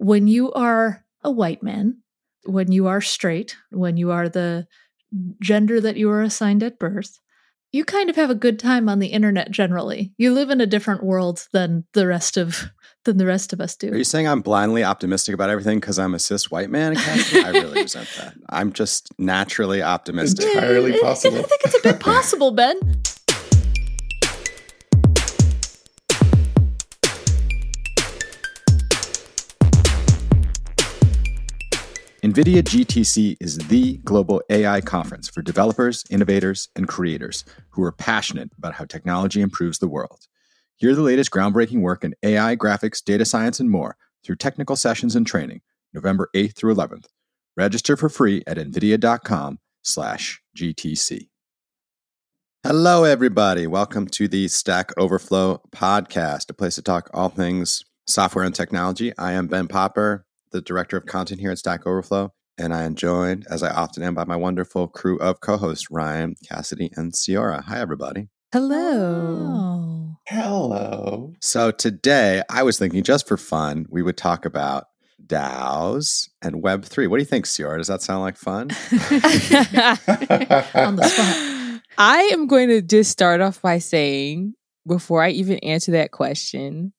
when you are a white man, when you are straight, when you are the gender that you were assigned at birth, you kind of have a good time on the internet generally. You live in a different world than the rest of us do. Are you saying I'm blindly optimistic about everything because I'm a cis white man, Cassidy? I really resent that. I'm just naturally optimistic. Entirely possible. I think it's a bit possible, Ben. NVIDIA GTC is the global AI conference for developers, innovators, and creators who are passionate about how technology improves the world. Hear the latest groundbreaking work in AI, graphics, data science, and more through technical sessions and training, November 8th through 11th. Register for free at nvidia.com/GTC. Hello, everybody. Welcome to the Stack Overflow podcast, a place to talk all things software and technology. I am Ben Popper, the director of content here at Stack Overflow, and I am joined, as I often am, by my wonderful crew of co-hosts, Ryan, Cassidy, and Ciara. Hi, everybody. Hello. Hello. So today, I was thinking, just for fun, we would talk about DAOs and Web3. What do you think, Ciara? Does that sound like fun? On the spot. I am going to just start off by saying, before I even answer that question,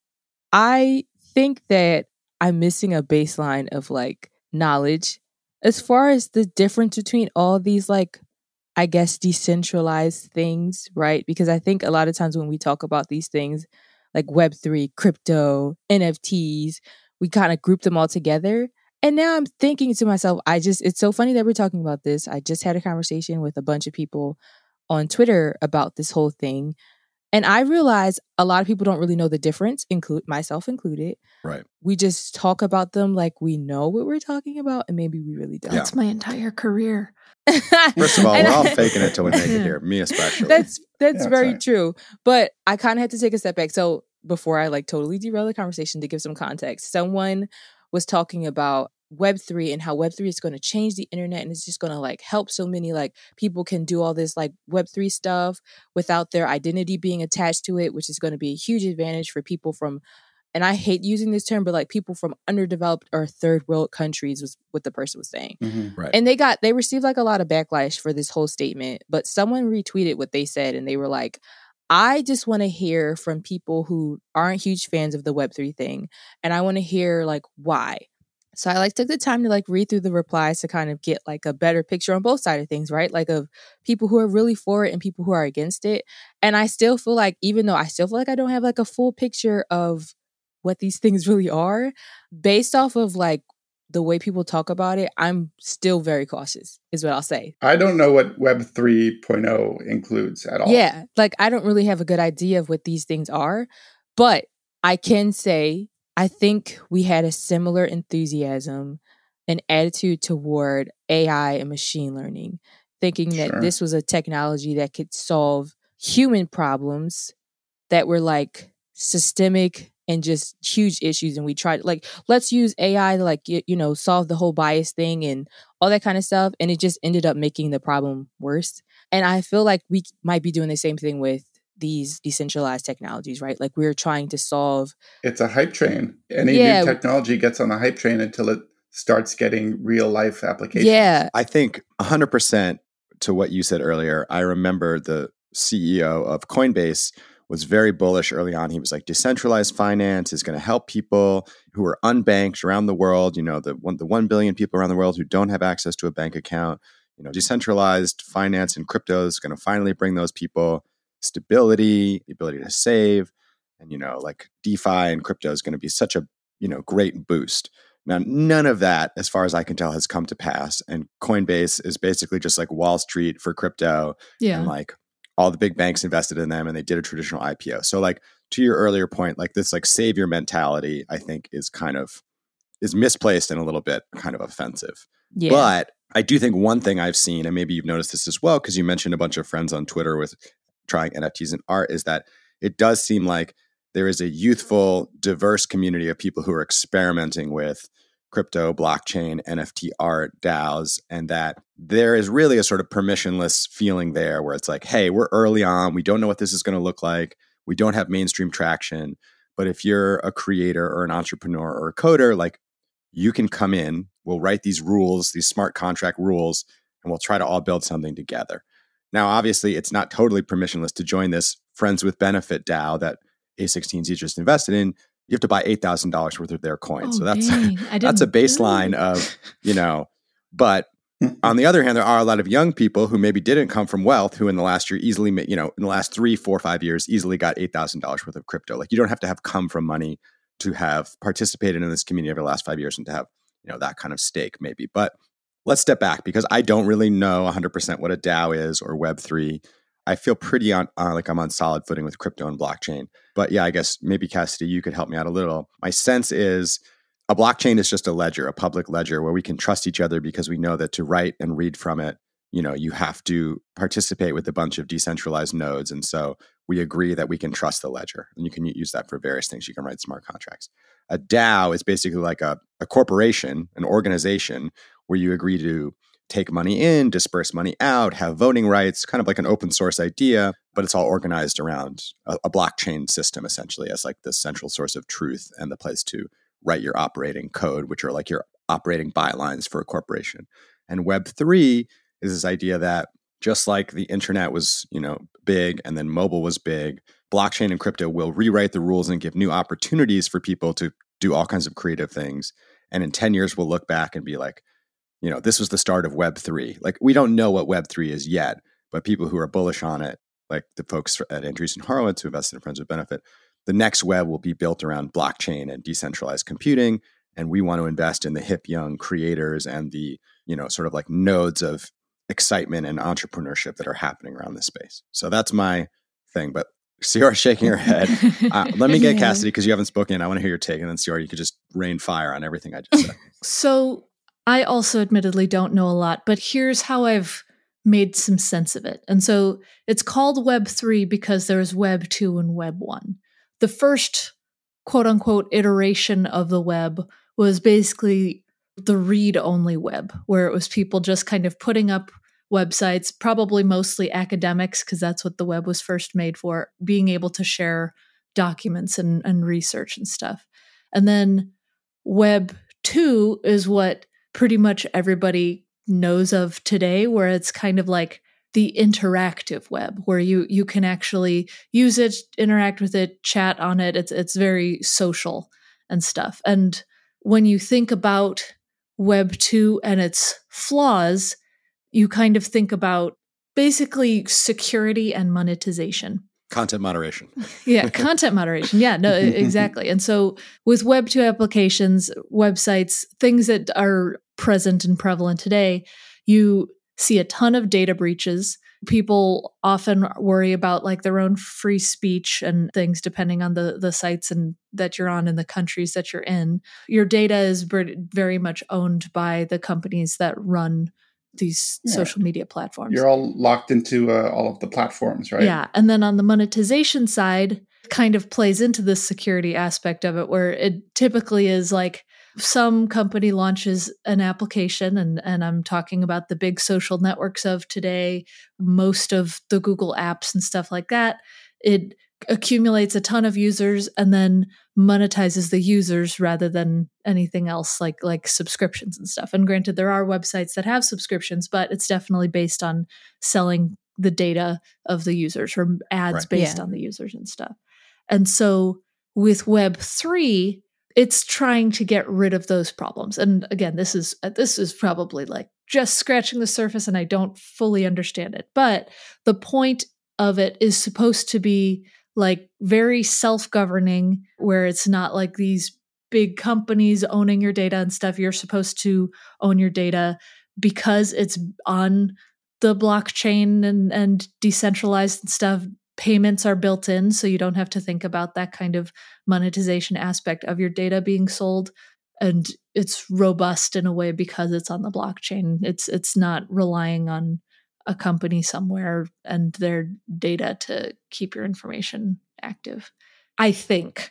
I think that I'm missing a baseline of knowledge as far as the difference between all these I guess decentralized things, right? Because I think a lot of times when we talk about these things like Web3, crypto, NFTs, we kind of group them all together. And now I'm thinking to myself, it's so funny that we're talking about this. I just had a conversation with a bunch of people on Twitter about this whole thing. And I realize a lot of people don't really know the difference, myself included. Right. We just talk about them like we know what we're talking about, and maybe we really don't. That's my entire career. First of all, we're all faking it till we make it here, me especially. That's very right. true. But I kind of had to take a step back. So before I totally derail the conversation, to give some context, someone was talking about Web3 and how Web3 is going to change the internet and it's just going to help so many people can do all this Web3 stuff without their identity being attached to it, which is going to be a huge advantage for people from, and I hate using this term, but people from underdeveloped or third world countries was what the person was saying. Mm-hmm. Right. And they received a lot of backlash for this whole statement, but someone retweeted what they said and they were like, I just want to hear from people who aren't huge fans of the Web3 thing. And I want to hear why. So I took the time to read through the replies to kind of get a better picture on both sides of things, right? Of people who are really for it and people who are against it. And I still feel even though I still feel I don't have a full picture of what these things really are, based off of the way people talk about it, I'm still very cautious, is what I'll say. I don't know what Web 3.0 includes at all. Yeah, I don't really have a good idea of what these things are, but I can say I think we had a similar enthusiasm and attitude toward AI and machine learning, thinking that this was a technology that could solve human problems that were systemic and just huge issues. And we tried let's use AI to solve the whole bias thing and all that kind of stuff. And it just ended up making the problem worse. And I feel we might be doing the same thing with these decentralized technologies, right? We're trying to solve. It's a hype train. Any new technology gets on the hype train until it starts getting real life applications. Yeah. I think 100% to what you said earlier. I remember the CEO of Coinbase was very bullish early on. He was decentralized finance is going to help people who are unbanked around the world. The 1 billion people around the world who don't have access to a bank account. Decentralized finance and crypto is going to finally bring those people stability, the ability to save, and DeFi and crypto is going to be such a great boost. Now, none of that, as far as I can tell, has come to pass, and Coinbase is basically just Wall Street for crypto. Yeah. And all the big banks invested in them, and they did a traditional IPO. So to your earlier point, this savior mentality, I think is misplaced and a little bit kind of offensive. Yeah. But I do think one thing I've seen, and maybe you've noticed this as well, because you mentioned a bunch of friends on Twitter with trying NFTs and art, is that it does seem like there is a youthful, diverse community of people who are experimenting with crypto, blockchain, NFT art, DAOs, and that there is really a sort of permissionless feeling there where it's hey, we're early on. We don't know what this is going to look like. We don't have mainstream traction. But if you're a creator or an entrepreneur or a coder, you can come in, we'll write these rules, these smart contract rules, and we'll try to all build something together. Now, obviously, it's not totally permissionless to join this Friends with Benefit DAO that A16Z just invested in. You have to buy $8,000 worth of their coins. So that's a baseline of, but on the other hand, there are a lot of young people who maybe didn't come from wealth who in the last year easily, in the last 3, 4, 5 years, easily got $8,000 worth of crypto. Like you don't have to have come from money to have participated in this community over the last 5 years and to have, that kind of stake maybe. But let's step back because I don't really know 100% what a DAO is or Web3. I feel pretty like I'm on solid footing with crypto and blockchain. But yeah, I guess maybe Cassidy, you could help me out a little. My sense is a blockchain is just a ledger, a public ledger where we can trust each other because we know that to write and read from it, you have to participate with a bunch of decentralized nodes. And so we agree that we can trust the ledger. And you can use that for various things. You can write smart contracts. A DAO is basically like a corporation, an organization where you agree to take money in, disperse money out, have voting rights, kind of like an open source idea, but it's all organized around a blockchain system essentially as like the central source of truth and the place to write your operating code, which are like your operating bylines for a corporation. And Web3 is this idea that just like the internet was, big and then mobile was big, blockchain and crypto will rewrite the rules and give new opportunities for people to do all kinds of creative things. And in 10 years, we'll look back and be like, this was the start of Web3. Like, we don't know what Web3 is yet, but people who are bullish on it, like the folks at Andreessen Horowitz who invested in Friends with Benefit, the next web will be built around blockchain and decentralized computing. And we want to invest in the hip young creators and the, sort of like nodes of excitement and entrepreneurship that are happening around this space. So that's my thing. But Ciara's shaking her head. Let me get Cassidy because you haven't spoken. I want to hear your take. And then Ciara, you could just rain fire on everything I just said. So I also admittedly don't know a lot, but here's how I've made some sense of it. And so it's called Web3 because there's Web 2 and Web 1. The first quote unquote iteration of the web was basically the read-only web, where it was people just kind of putting up websites, probably mostly academics, because that's what the web was first made for, being able to share documents and research and stuff. And then Web 2 is what pretty much everybody knows of today, where it's kind of like the interactive web, where you can actually use it, interact with it, chat on it. It's very social and stuff. And when you think about Web 2 and its flaws, you kind of think about basically security and monetization. Content moderation. Yeah, content moderation. Yeah, no, exactly. And so with Web 2 applications, websites, things that are present and prevalent today, you see a ton of data breaches. People often worry about like their own free speech and things depending on the sites and that you're on and the countries that you're in. Your data is very much owned by the companies that run these social media platforms. You're all locked into all of the platforms, right? Yeah. And then on the monetization side, kind of plays into the security aspect of it, where it typically is like some company launches an application, and I'm talking about the big social networks of today, most of the Google apps and stuff like that. It accumulates a ton of users and then monetizes the users rather than anything else like subscriptions and stuff. And granted, there are websites that have subscriptions, but it's definitely based on selling the data of the users or ads based on the users and stuff. And so with Web3, it's trying to get rid of those problems. And again, this is probably like just scratching the surface and I don't fully understand it. But the point of it is supposed to be like very self-governing, where it's not like these big companies owning your data and stuff. You're supposed to own your data because it's on the blockchain and decentralized and stuff. Payments are built in, so you don't have to think about that kind of monetization aspect of your data being sold. And it's robust in a way because it's on the blockchain. It's not relying on a company somewhere and their data to keep your information active. I think.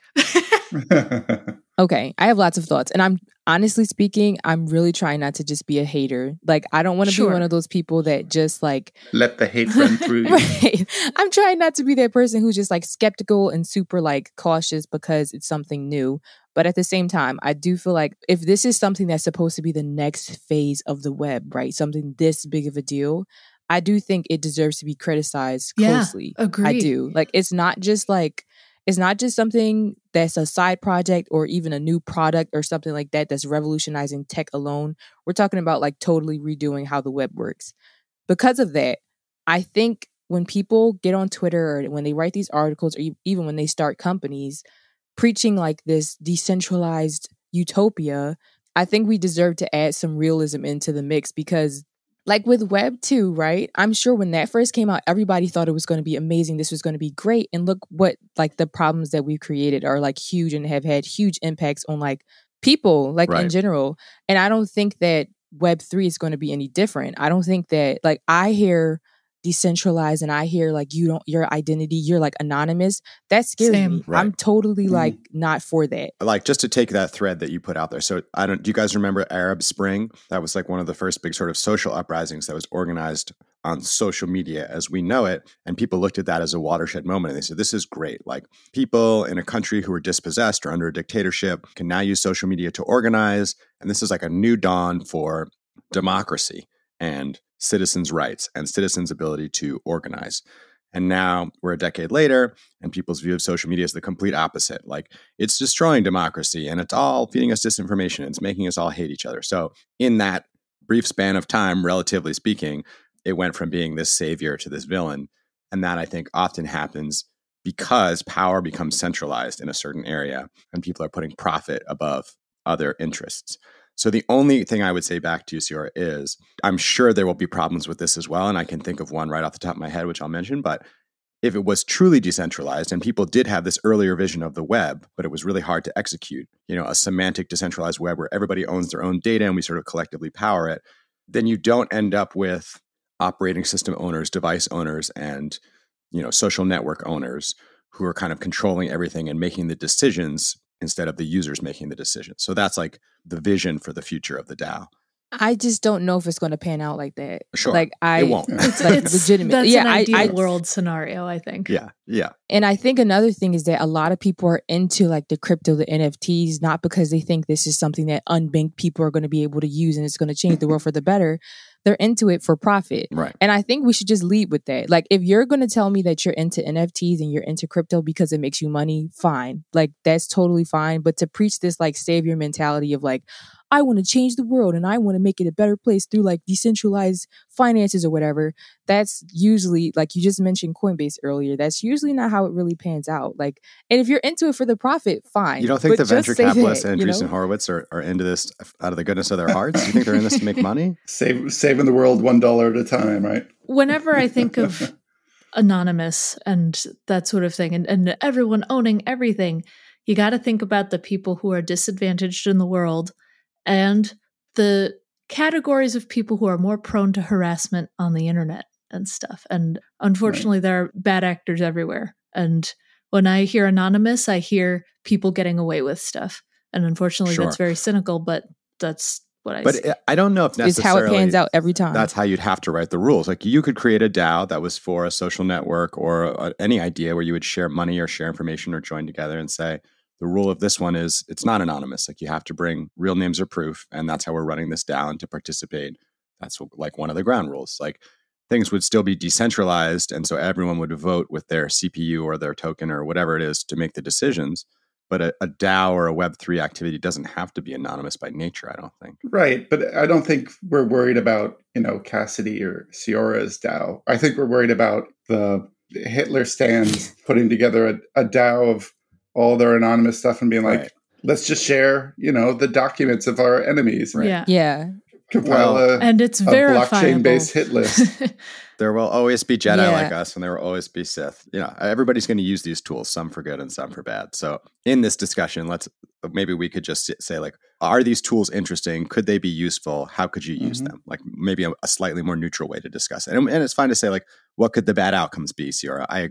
Okay, I have lots of thoughts. And I'm honestly speaking, I'm really trying not to just be a hater. Like, I don't want to be one of those people that just like... let the hate run through you. Right. I'm trying not to be that person who's just like skeptical and super like cautious because it's something new. But at the same time, I do feel like if this is something that's supposed to be the next phase of the web, right? Something this big of a deal, I do think it deserves to be criticized closely. Yeah, agreed. I do. Like, it's not just something that's a side project or even a new product or something like that that's revolutionizing tech alone. We're talking about like totally redoing how the web works. Because of that, I think when people get on Twitter or when they write these articles or even when they start companies preaching like this decentralized utopia, I think we deserve to add some realism into the mix because like with Web 2, right? I'm sure when that first came out, everybody thought it was going to be amazing. This was going to be great. And look what like the problems that we've created are like huge and have had huge impacts on like people like in general. And I don't think that Web 3 is going to be any different. I don't think that like I hear decentralized and I hear like your identity, you're like anonymous. That scares me. Right. I'm totally like not for that. Like just to take that thread that you put out there. So do you guys remember Arab Spring? That was like one of the first big sort of social uprisings that was organized on social media as we know it. And people looked at that as a watershed moment. And they said, this is great. Like people in a country who are dispossessed or under a dictatorship can now use social media to organize. And this is like a new dawn for democracy and citizens' rights and citizens' ability to organize. And now we're a decade later, and people's view of social media is the complete opposite. Like it's destroying democracy and it's all feeding us disinformation and it's making us all hate each other. So in that brief span of time, relatively speaking, it went from being this savior to this villain. And that I think often happens because power becomes centralized in a certain area and people are putting profit above other interests. So the only thing I would say back to you, Siora, is I'm sure there will be problems with this as well. And I can think of one right off the top of my head, which I'll mention. But if it was truly decentralized and people did have this earlier vision of the web, but it was really hard to execute, a semantic decentralized web where everybody owns their own data and we sort of collectively power it, then you don't end up with operating system owners, device owners, and social network owners who are kind of controlling everything and making the decisions instead of the users making the decision. So that's like the vision for the future of the DAO. I just don't know if it's going to pan out like that. Sure. Like it won't. It's like legitimate. That's an ideal world scenario, I think. Yeah. And I think another thing is that a lot of people are into like the crypto, the NFTs, not because they think this is something that unbanked people are going to be able to use and it's going to change the world for the better. They're into it for profit. Right. And I think we should just lead with that. Like if you're going to tell me that you're into NFTs and you're into crypto because it makes you money, fine. Like that's totally fine. But to preach this like savior mentality of like, I want to change the world and I want to make it a better place through like decentralized finances or whatever. That's usually, like you just mentioned Coinbase earlier, that's usually not how it really pans out. Like, and if you're into it for the profit, fine. You don't think the venture capitalists and Andreessen Horowitz are into this out of the goodness of their hearts? Do you think they're in this to make money? Saving the world $1 at a time, right? Whenever I think of anonymous and that sort of thing and everyone owning everything, you got to think about the people who are disadvantaged in the world and the categories of people who are more prone to harassment on the internet and stuff. And unfortunately, there are bad actors everywhere. And when I hear anonymous, I hear people getting away with stuff. And unfortunately, that's very cynical, but that's what I see. But I don't know if necessarily... It's how it pans out every time. That's how you'd have to write the rules. Like you could create a DAO that was for a social network or any idea where you would share money or share information or join together and say, the rule of this one is it's not anonymous. Like you have to bring real names or proof. And that's how we're running this down to participate. That's like one of the ground rules. Like things would still be decentralized. And so everyone would vote with their CPU or their token or whatever it is to make the decisions. But a DAO or a Web3 activity doesn't have to be anonymous by nature, I don't think. Right. But I don't think we're worried about, Cassidy or Siora's DAO. I think we're worried about the Hitler stands putting together a DAO of all their anonymous stuff and being like, let's just share, the documents of our enemies. Right. Yeah. Compile and it's verifiable. Blockchain-based hit list. There will always be Jedi like us, and there will always be Sith. Everybody's going to use these tools, some for good and some for bad. So in this discussion, maybe we could just say like, are these tools interesting? Could they be useful? How could you use them? Like maybe a slightly more neutral way to discuss it. And it's fine to say like, what could the bad outcomes be, Siora? I agree.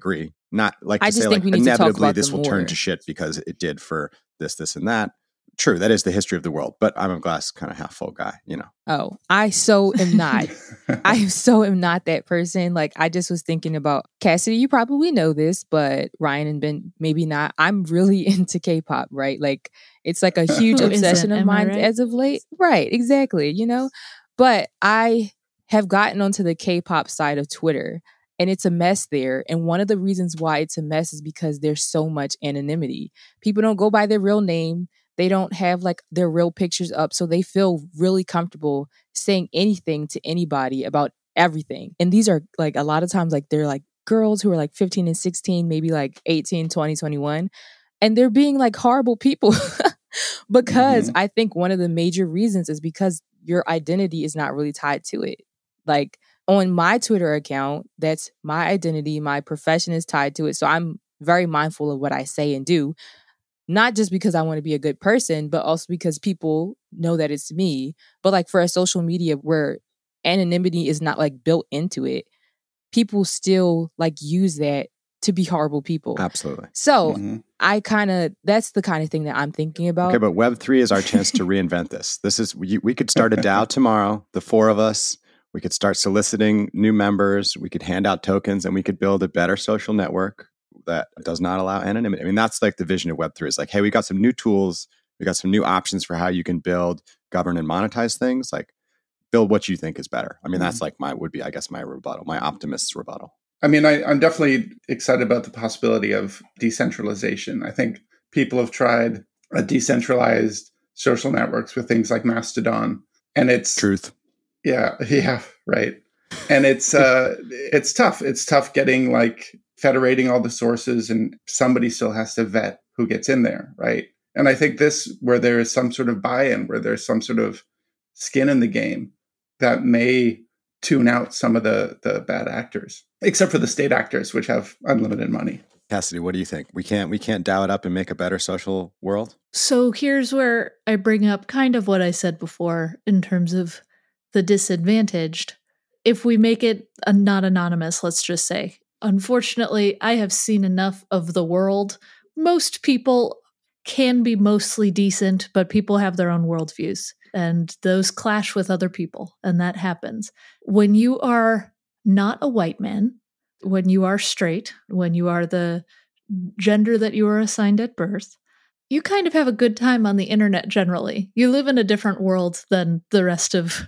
Not like I to just say think like we need to talk inevitably about this them will turn more. to shit because it did for this, and that. True, that is the history of the world, but I'm a glass kind of half full guy, you know. Oh, I so am not. I so am not that person. Like, I just was thinking about Cassidy. You probably know this, but Ryan and Ben, maybe not. I'm really into K-pop, right? Like, it's like a huge Who obsession isn't? of Am I mine right? as of late. Right, exactly. You know, but I have gotten onto the K-pop side of Twitter, and it's a mess there. And one of the reasons why it's a mess is because there's so much anonymity. People don't go by their real name. They don't have like their real pictures up. So they feel really comfortable saying anything to anybody about everything. And these are like a lot of times like they're like girls who are like 15 and 16, maybe like 18, 20, 21. And they're being like horrible people because I think one of the major reasons is because your identity is not really tied to it. Like on my Twitter account, that's my identity. My profession is tied to it. So I'm very mindful of what I say and do. Not just because I want to be a good person, but also because people know that it's me. But like for a social media where anonymity is not like built into it, people still like use that to be horrible people. Absolutely. So that's the kind of thing that I'm thinking about. Okay, but Web3 is our chance to reinvent this. We could start a DAO tomorrow, the four of us. We could start soliciting new members. We could hand out tokens, and we could build a better social network that does not allow anonymity. I mean, that's like the vision of Web3 is like, hey, we got some new tools. We got some new options for how you can build, govern, and monetize things. Like, build what you think is better. I mean, that's like my rebuttal, my optimist's rebuttal. I mean, I'm definitely excited about the possibility of decentralization. I think people have tried a decentralized social networks with things like Mastodon, and it's truth. Yeah, right. And it's tough. It's tough getting like federating all the sources, and somebody still has to vet who gets in there, right? And I think this, where there is some sort of buy-in, where there's some sort of skin in the game, that may tune out some of the bad actors, except for the state actors, which have unlimited money. Cassidy, what do you think? We can't DAO it up and make a better social world? So here's where I bring up kind of what I said before in terms of the disadvantaged. If we make it not anonymous, let's just say, unfortunately, I have seen enough of the world. Most people can be mostly decent, but people have their own worldviews, and those clash with other people, and that happens. When you are not a white man, when you are straight, when you are the gender that you are assigned at birth, you kind of have a good time on the internet generally. You live in a different world than the rest of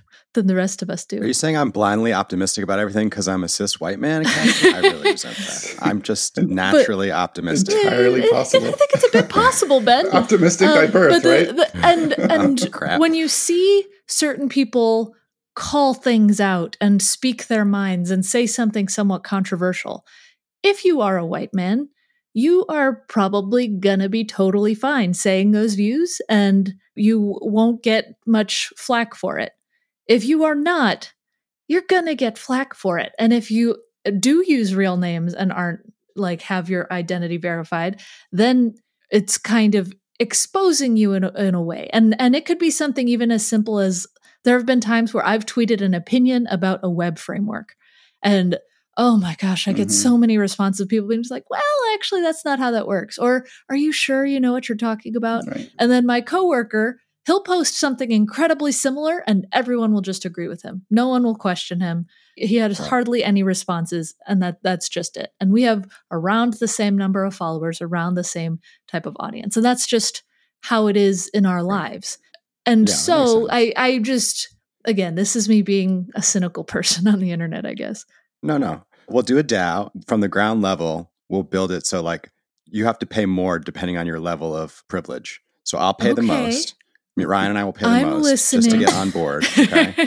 us do. Are you saying I'm blindly optimistic about everything because I'm a cis white man? I really resent that. I'm just naturally optimistic. Entirely possible. I think it's a bit possible, Ben. Optimistic by birth, right? And Crap. when you see certain people call things out and speak their minds and say something somewhat controversial, if you are a white man, you are probably gonna be totally fine saying those views, and you won't get much flack for it. If you are not, you're gonna get flack for it. And if you do use real names and aren't like have your identity verified, then it's kind of exposing you in a way. And it could be something even as simple as there have been times where I've tweeted an opinion about a web framework, and oh my gosh, I get so many responses of people being just like, well, actually, that's not how that works. Or are you sure you know what you're talking about? Right. And then my coworker, he'll post something incredibly similar and everyone will just agree with him. No one will question him. He has hardly any responses, and that's just it. And we have around the same number of followers, around the same type of audience. And that's just how it is in our lives. And Yeah, so that makes sense. I just, again, this is me being a cynical person on the internet, I guess. No. We'll do a DAO from the ground level. We'll build it so like you have to pay more depending on your level of privilege. So I'll pay the Okay. most. I mean, Ryan and I will pay the I'm most just to listening. get on board. Okay.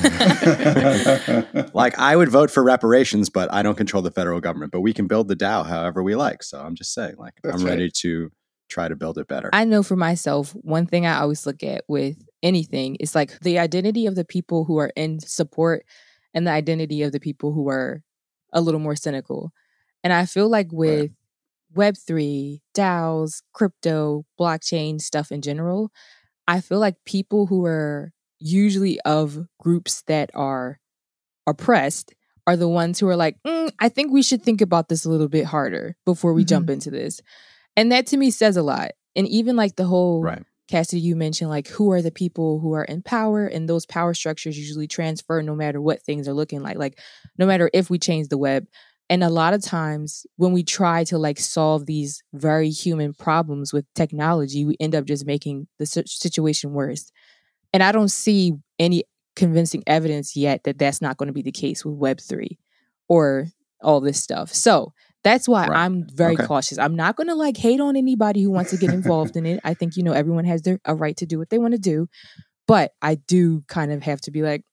Like I would vote for reparations, but I don't control the federal government. But we can build the DAO however we like. So I'm just saying, like, That's I'm ready right. to try to build it better. I know for myself, one thing I always look at with anything is like the identity of the people who are in support and the identity of the people who are a little more cynical. And I feel like with Web3, DAOs, crypto, blockchain stuff in general, I feel like people who are usually of groups that are oppressed are the ones who are like, I think we should think about this a little bit harder before we jump into this. And that to me says a lot. And even like the whole, Right. Cassidy, you mentioned like who are the people who are in power, and those power structures usually transfer no matter what things are looking like no matter if we change the web. And a lot of times when we try to like solve these very human problems with technology, we end up just making the situation worse. And I don't see any convincing evidence yet that that's not going to be the case with Web3 or all this stuff. So that's why I'm very cautious. I'm not going to like hate on anybody who wants to get involved in it. I think, everyone has a right to do what they want to do. But I do kind of have to be like,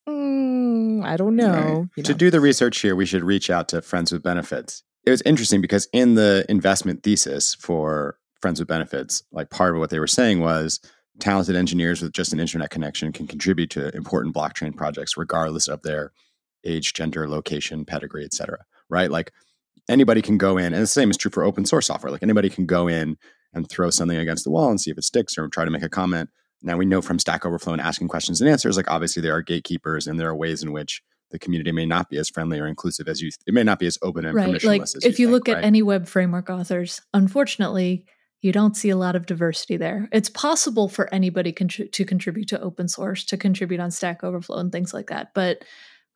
I don't know. Right. To do the research here, we should reach out to Friends with Benefits. It was interesting because in the investment thesis for Friends with Benefits, like part of what they were saying was talented engineers with just an internet connection can contribute to important blockchain projects regardless of their age, gender, location, pedigree, et cetera. Right? Like anybody can go in, and the same is true for open source software. Like anybody can go in and throw something against the wall and see if it sticks or try to make a comment. Now we know from Stack Overflow and asking questions and answers, like obviously there are gatekeepers and there are ways in which the community may not be as friendly or inclusive as it may not be as open and permissionless Like as if you think, look at any web framework authors, unfortunately, you don't see a lot of diversity there. It's possible for anybody to contribute to open source, to contribute on Stack Overflow and things like that. But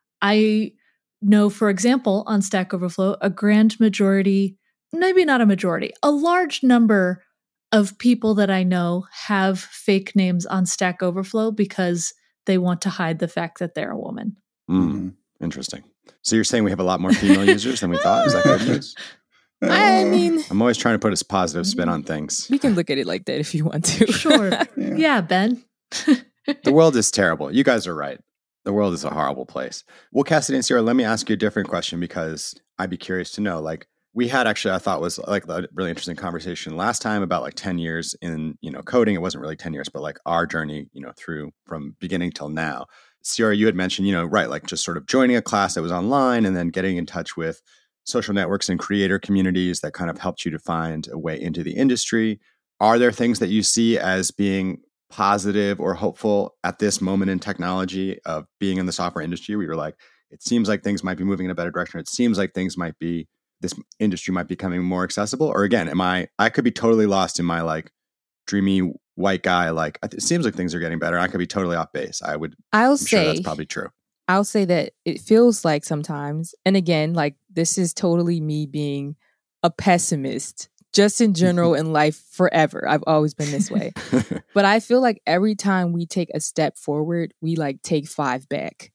I know, for example, on Stack Overflow, a grand majority, maybe not a majority, a large number of people that I know have fake names on Stack Overflow because they want to hide the fact that they're a woman. Interesting. So you're saying we have a lot more female users than we thought? Is that good news? I mean, I'm always trying to put a positive spin on things. We can look at it like that if you want to. Sure. Yeah, Ben. The world is terrible. You guys are right. The world is a horrible place. Well, Cassidy and Sierra, let me ask you a different question because I'd be curious to know, like, we had actually, I thought was like a really interesting conversation last time about like 10 years in, coding. It wasn't really 10 years, but like our journey, through from beginning till now. Sierra, you had mentioned, like just sort of joining a class that was online and then getting in touch with social networks and creator communities that kind of helped you to find a way into the industry. Are there things that you see as being positive or hopeful at this moment in technology of being in the software industry where you're like, it seems like things might be moving in a better direction. It seems like this industry might be becoming more accessible? Or again, I could be totally lost in my like dreamy white guy. Like it seems like things are getting better. I could be totally off base. I'm sure that's probably true. I'll say that it feels like sometimes, and again, like this is totally me being a pessimist, just in general in life forever. I've always been this way. But I feel like every time we take a step forward, we like take 5 back.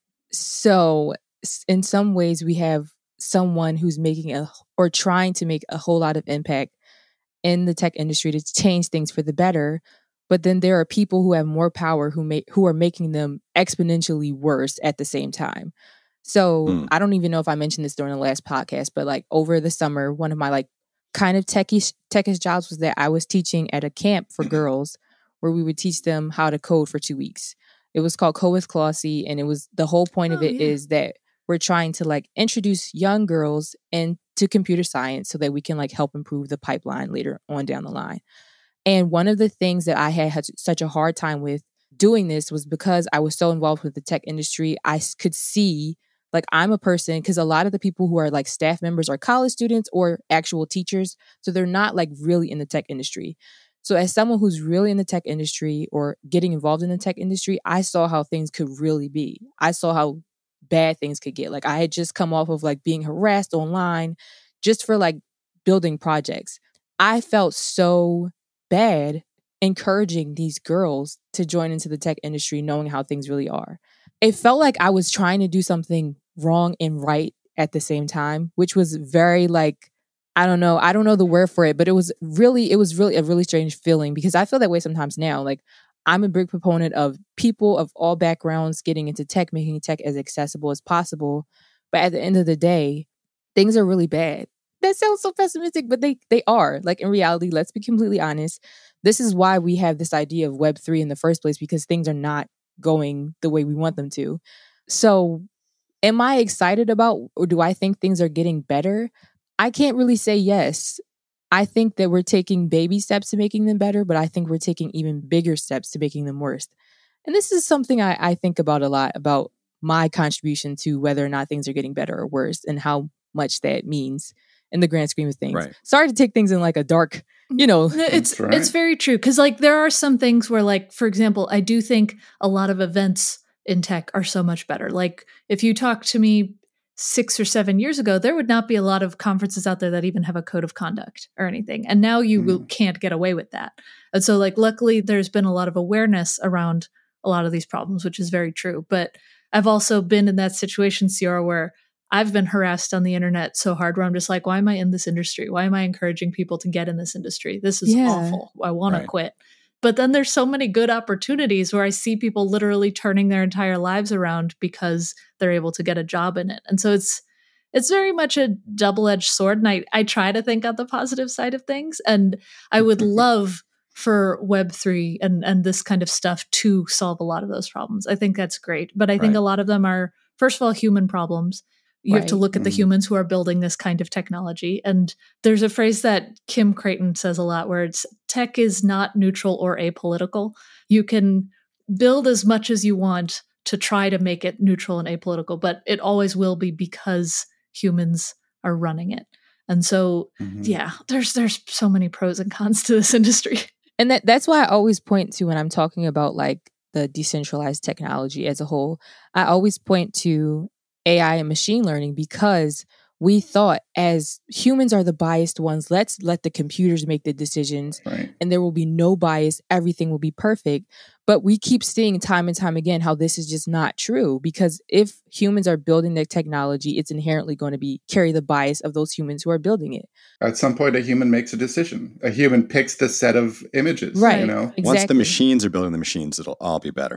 So in some ways we have someone who's making or trying to make a whole lot of impact in the tech industry to change things for the better. But then there are people who have more power who are making them exponentially worse at the same time. So I don't even know if I mentioned this during the last podcast, but like over the summer, one of my like kind of techish jobs was that I was teaching at a camp for girls where we would teach them how to code for 2 weeks. It was called Code with Clossie, and it was the whole point of it is that we're trying to like introduce young girls into computer science so that we can like help improve the pipeline later on down the line. And one of the things that I had such a hard time with doing this was because I was so involved with the tech industry. I could see like I'm a person, because a lot of the people who are like staff members are college students or actual teachers. So they're not like really in the tech industry. So as someone who's really in the tech industry or getting involved in the tech industry, I saw how things could really be. I saw how bad things could get. Like I had just come off of like being harassed online just for like building projects. I felt so bad encouraging these girls to join into the tech industry knowing how things really are. It felt like I was trying to do something wrong and right at the same time, which was very like, I don't know the word for it, but it was really a really strange feeling because I feel that way sometimes now. Like I'm a big proponent of people of all backgrounds getting into tech, making tech as accessible as possible. But at the end of the day, things are really bad. That sounds so pessimistic, but they are. Like in reality, let's be completely honest. This is why we have this idea of Web3 in the first place, because things are not going the way we want them to. So am I excited about, or do I think things are getting better? I can't really say yes. I think that we're taking baby steps to making them better, but I think we're taking even bigger steps to making them worse. And this is something I think about a lot, about my contribution to whether or not things are getting better or worse and how much that means in the grand scheme of things. Right. Sorry to take things in like a dark, It's very true. Because like there are some things where, like, for example, I do think a lot of events in tech are so much better. Like if you talk to me 6 or 7 years ago, there would not be a lot of conferences out there that even have a code of conduct or anything. And now you can't get away with that. And so like, luckily there's been a lot of awareness around a lot of these problems, which is very true. But I've also been in that situation, Ciara, where I've been harassed on the internet so hard where I'm just like, why am I in this industry? Why am I encouraging people to get in this industry? This is awful. I want to quit. But then there's so many good opportunities where I see people literally turning their entire lives around because they're able to get a job in it. And so it's very much a double-edged sword. And I try to think on the positive side of things. And I would love for Web3 and this kind of stuff to solve a lot of those problems. I think that's great. But I think a lot of them are, first of all, human problems. You have to look at the humans who are building this kind of technology. And there's a phrase that Kim Creighton says a lot where it's tech is not neutral or apolitical. You can build as much as you want to try to make it neutral and apolitical, but it always will be because humans are running it. And so, there's so many pros and cons to this industry. And that's why I always point to when I'm talking about like the decentralized technology as a whole, I always point to AI and machine learning because we thought as humans are the biased ones, let's let the computers make the decisions and there will be no bias. Everything will be perfect. But we keep seeing time and time again how this is just not true because if humans are building the technology, it's inherently going to carry the bias of those humans who are building it. At some point, a human makes a decision. A human picks the set of images, Exactly. Once the machines are building the machines, it'll all be better.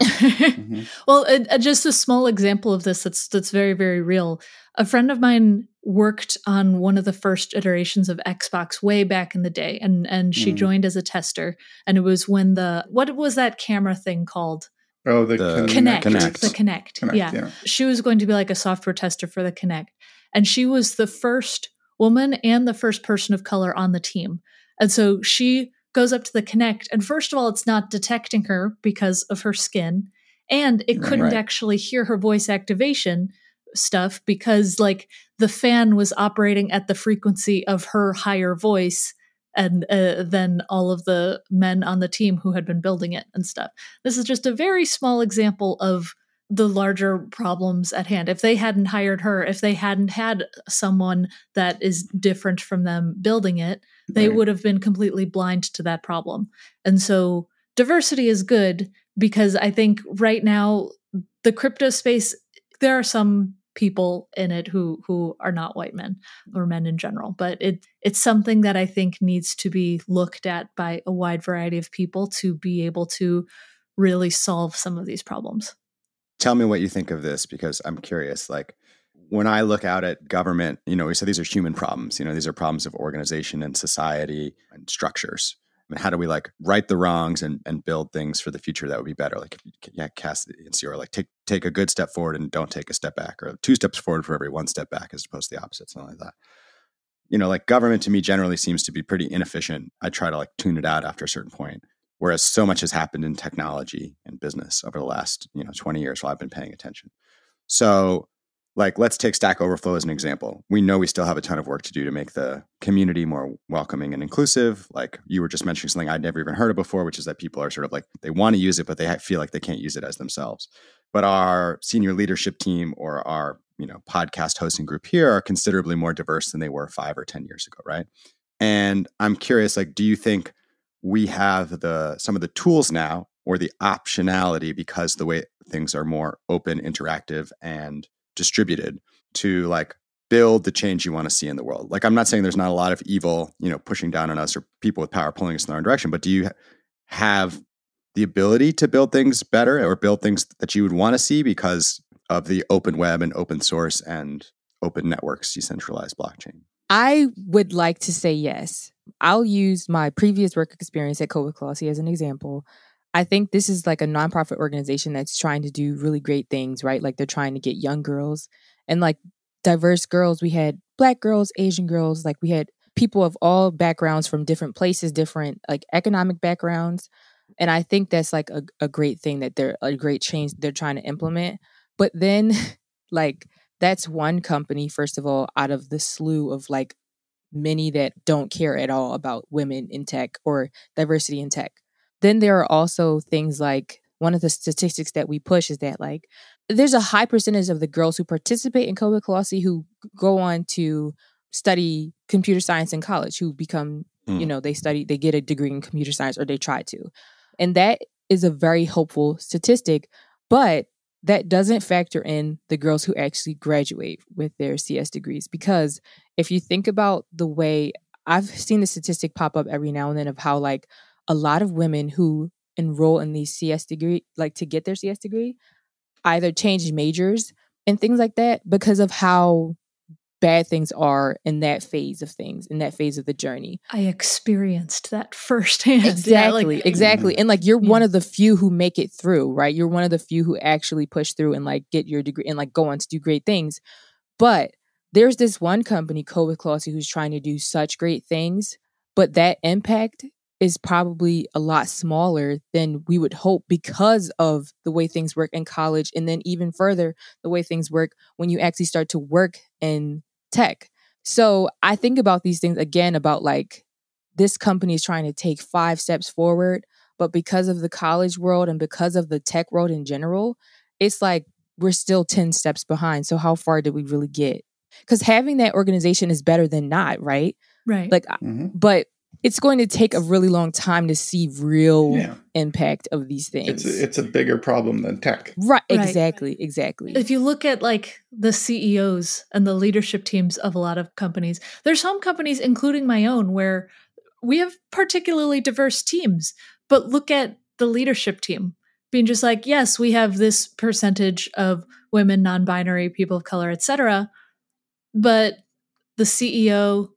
Well, just a small example of this that's very, very real. A friend of mine worked on one of the first iterations of Xbox way back in the day, and she joined as a tester. And it was when what was that camera thing called? Oh, the Kinect. The Kinect. Yeah. She was going to be like a software tester for the Kinect. And she was the first woman and the first person of color on the team. And so she goes up to the Kinect, and first of all, it's not detecting her because of her skin, and it couldn't actually hear her voice activation stuff because like the fan was operating at the frequency of her higher voice and than all of the men on the team who had been building it and stuff. This is just a very small example of the larger problems at hand. If they hadn't hired her, if they hadn't had someone that is different from them building it, they would have been completely blind to that problem. And so diversity is good because I think right now the crypto space, there are some people in it who are not white men or men in general, but it's something that I think needs to be looked at by a wide variety of people to be able to really solve some of these problems. Tell me what you think of this because I'm curious. Like when I look out at government, we said these are human problems. These are problems of organization and society and structures. I mean, how do we like right the wrongs and build things for the future that would be better? Like, Cassidy and Ciara, like take a good step forward and don't take a step back, or 2 steps forward for every 1 step back, as opposed to the opposite, something like that. Like government to me generally seems to be pretty inefficient. I try to like tune it out after a certain point. Whereas so much has happened in technology and business over the last 20 years while I've been paying attention. So like, let's take Stack Overflow as an example. We know we still have a ton of work to do to make the community more welcoming and inclusive. Like you were just mentioning something I'd never even heard of before, which is that people are sort of like, they want to use it, but they feel like they can't use it as themselves. But our senior leadership team or our, podcast hosting group here are considerably more diverse than they were 5 or 10 years ago, right? And I'm curious, like, do you think we have some of the tools now or the optionality because the way things are more open, interactive, and distributed to like build the change you want to see in the world? Like, I'm not saying there's not a lot of evil, pushing down on us or people with power pulling us in their own direction, but do you have the ability to build things better or build things that you would want to see because of the open web and open source and open networks, decentralized blockchain? I would like to say yes. I'll use my previous work experience at Code with Colossi as an example. I think this is like a nonprofit organization that's trying to do really great things, right? Like they're trying to get young girls and like diverse girls. We had Black girls, Asian girls, like we had people of all backgrounds from different places, different like economic backgrounds. And I think that's like a great thing that they're a great change they're trying to implement. But then, like, that's one company, first of all, out of the slew of like many that don't care at all about women in tech or diversity in tech. Then there are also things like, one of the statistics that we push is that like there's a high percentage of the girls who participate in Kobe Colossi who go on to study computer science in college, who become, they get a degree in computer science, or they try to. And that is a very hopeful statistic, but that doesn't factor in the girls who actually graduate with their CS degrees. Because if you think about the way, I've seen the statistic pop up every now and then of how like a lot of women who enroll in these CS degree, like to get their CS degree, either change majors and things like that because of how bad things are in that phase of things, in that phase of the journey. I experienced that firsthand. Exactly, exactly. And like you're one of the few who make it through, right? You're one of the few who actually push through and like get your degree and like go on to do great things. But there's this one company, Kobe Colossi, who's trying to do such great things, but that impact is probably a lot smaller than we would hope because of the way things work in college. And then even further, the way things work when you actually start to work in tech. So I think about these things again about like this company is trying to take 5 steps forward, but because of the college world and because of the tech world in general, it's like we're still 10 steps behind. So how far did we really get? Because having that organization is better than not, right? Right. Like, but it's going to take a really long time to see real impact of these things. It's a bigger problem than tech. Right. Exactly. If you look at like the CEOs and the leadership teams of a lot of companies, there's some companies, including my own, where we have particularly diverse teams, but look at the leadership team being just like, yes, we have this percentage of women, non-binary, people of color, etc. But the CEO,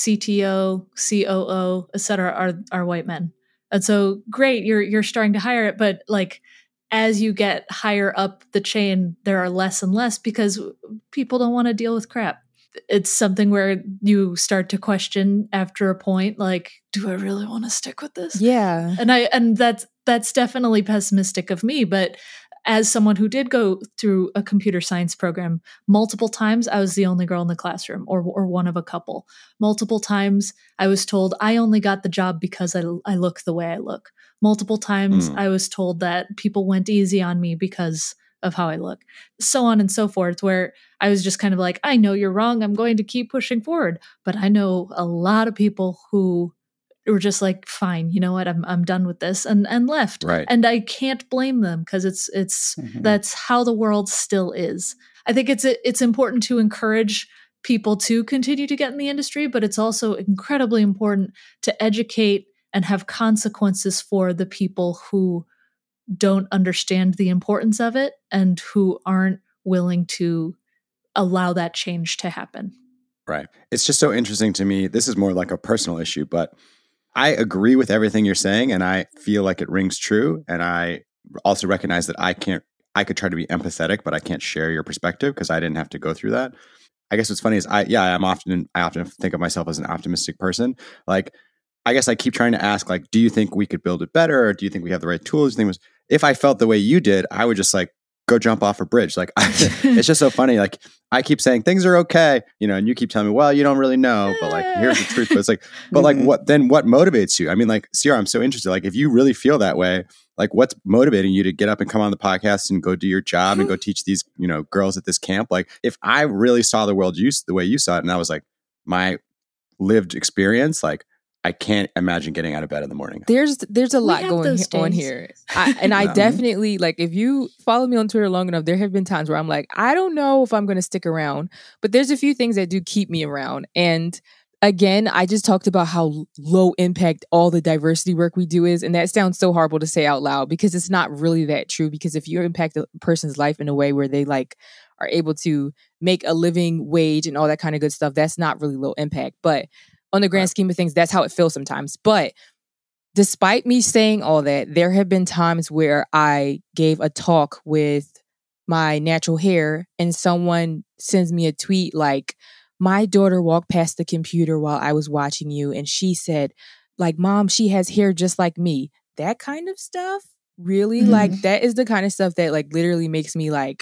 CTO, COO, etc. are white men. And so great, you're starting to hire it, but like as you get higher up the chain, there are less and less because people don't want to deal with crap. It's something where you start to question after a point, like, do I really want to stick with this? Yeah. And that's definitely pessimistic of me, but as someone who did go through a computer science program, multiple times I was the only girl in the classroom or one of a couple. Multiple times I was told I only got the job because I look the way I look. Multiple times I was told that people went easy on me because of how I look. So on and so forth, where I was just kind of like, I know you're wrong. I'm going to keep pushing forward. But I know a lot of people who were just like, fine, you know what, I'm done with this and left. Right. And I can't blame them because it's that's how the world still is. I think it's important to encourage people to continue to get in the industry, but it's also incredibly important to educate and have consequences for the people who don't understand the importance of it and who aren't willing to allow that change to happen. Right. It's just so interesting to me. This is more like a personal issue, but I agree with everything you're saying, and I feel like it rings true. And I also recognize that I could try to be empathetic, but I can't share your perspective because I didn't have to go through that. I guess what's funny is I often think of myself as an optimistic person. Like, I guess I keep trying to ask, like, do you think we could build it better? Or do you think we have the right tools? If I felt the way you did, I would just like go jump off a bridge. Like, it's just so funny. Like, I keep saying things are okay, and you keep telling me, well, you don't really know, but like, here's the truth. But it's like, but like, what motivates you? I mean, like, Sierra, I'm so interested. Like, if you really feel that way, like, what's motivating you to get up and come on the podcast and go do your job and go teach these, girls at this camp? Like, if I really saw the world the way you saw it, and that was like my lived experience, like, I can't imagine getting out of bed in the morning. There's a lot going on here. I definitely, like, if you follow me on Twitter long enough, there have been times where I'm like, I don't know if I'm going to stick around, but there's a few things that do keep me around. And again, I just talked about how low impact all the diversity work we do is. And that sounds so horrible to say out loud because it's not really that true. Because if you impact a person's life in a way where they like are able to make a living wage and all that kind of good stuff, that's not really low impact. But on the grand scheme of things, that's how it feels sometimes. But despite me saying all that, there have been times where I gave a talk with my natural hair and someone sends me a tweet like, my daughter walked past the computer while I was watching you and she said, like, Mom, she has hair just like me. That kind of stuff, really? Like, that is the kind of stuff that like literally makes me like,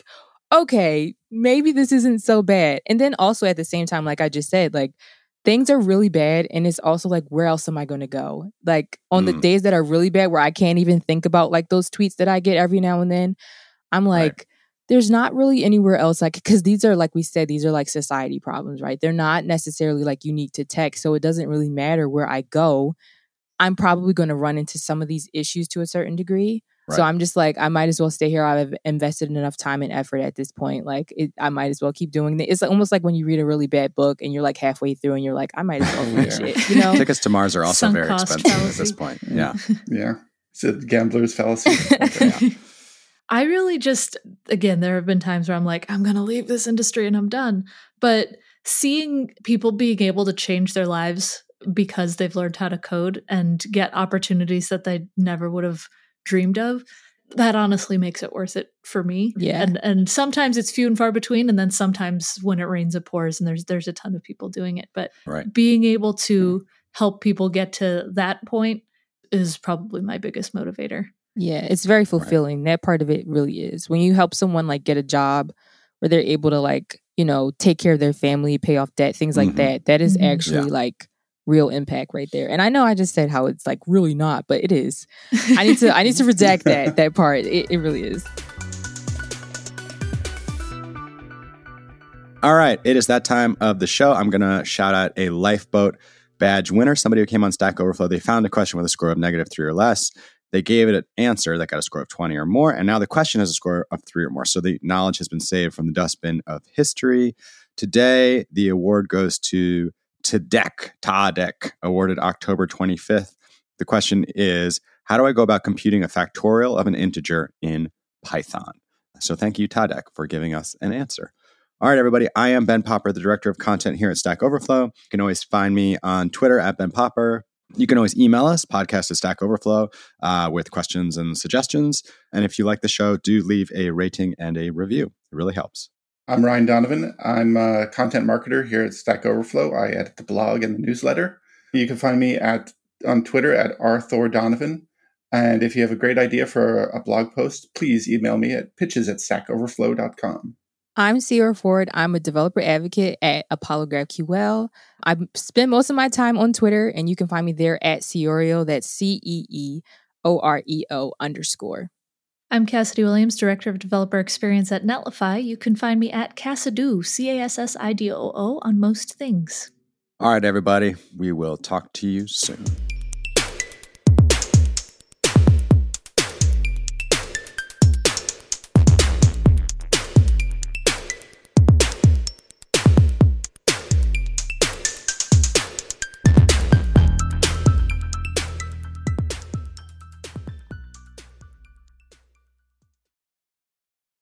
okay, maybe this isn't so bad. And then also at the same time, like I just said, like things are really bad. And it's also like, where else am I going to go? Like on the days that are really bad where I can't even think about like those tweets that I get every now and then, I'm like, there's not really anywhere else. Like, because these are, like we said, these are like society problems, right? They're not necessarily like unique to tech. So it doesn't really matter where I go. I'm probably going to run into some of these issues to a certain degree. Right. So I'm just like, I might as well stay here. I've invested enough time and effort at this point. Like, I might as well keep doing it. It's almost like when you read a really bad book and you're like halfway through and you're like, I might as well finish it. You know, tickets to Mars are also very expensive at this point. Yeah, yeah. It's a gambler's fallacy. I really just, again, there have been times where I'm like, I'm going to leave this industry and I'm done. But seeing people being able to change their lives because they've learned how to code and get opportunities that they never would have dreamed of, that honestly makes it worth it for me. Yeah. And sometimes it's few and far between. And then sometimes when it rains, it pours and there's a ton of people doing it. But being able to help people get to that point is probably my biggest motivator. Yeah, it's very fulfilling. That part of it really is. When you help someone like get a job where they're able to like, you know, take care of their family, pay off debt, things like that. That is actually like real impact right there. And I know I just said how it's like really not, but it is. I need to redact that part. It really is. All right, it is that time of the show. I'm going to shout out a Lifeboat badge winner, somebody who came on Stack Overflow. They found a question with a score of -3 or less. They gave it an answer that got a score of 20 or more. And now the question has a score of 3 or more. So the knowledge has been saved from the dustbin of history. Today, the award goes to Tadek, awarded October 25th. The question is, how do I go about computing a factorial of an integer in Python? So thank you, Tadek, for giving us an answer. All right, everybody. I am Ben Popper, the director of content here at Stack Overflow. You can always find me on Twitter at Ben Popper. You can always email us, podcast@Stack Overflow, with questions and suggestions. And if you like the show, do leave a rating and a review. It really helps. I'm Ryan Donovan. I'm a content marketer here at Stack Overflow. I edit the blog and the newsletter. You can find me on Twitter at rthordonovan. And if you have a great idea for a blog post, please email me at pitches@stackoverflow.com. I'm Sierra Ford. I'm a developer advocate at Apollo GraphQL. I spend most of my time on Twitter, and you can find me there at Ceoreo. That's CEEOREO_. I'm Cassidy Williams, Director of Developer Experience at Netlify. You can find me at Cassidoo, CASSIDOO, on most things. All right, everybody. We will talk to you soon.